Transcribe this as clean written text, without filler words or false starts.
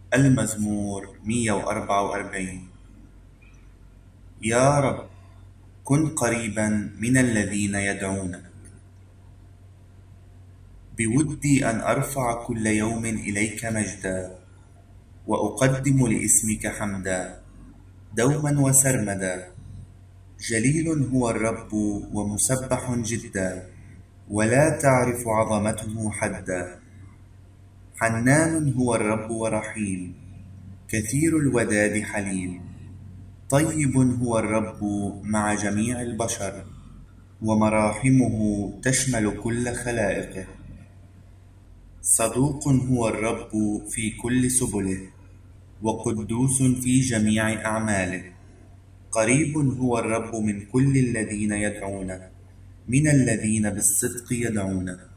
المزمور 144. يا رب، كن قريبا من الذين يدعونك. بودي أن أرفع كل يوم إليك مجدا، وأقدم لاسمك حمدا دوما وسرمدا. جليل هو الرب ومسبح جدا، ولا تعرف عظمته حدا. حنان هو الرب ورحيم، كثير الوداد حليم. طيب هو الرب مع جميع البشر، ومراحمه تشمل كل خلائقه. صدوق هو الرب في كل سبله، وقدوس في جميع أعماله. قريب هو الرب من كل الذين يدعونه، من الذين بالصدق يدعونه.